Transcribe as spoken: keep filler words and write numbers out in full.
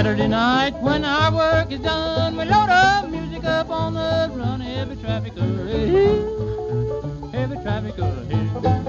Saturday night when our work is done, we load up music up on the run. Heavy traffic ahead, heavy traffic ahead.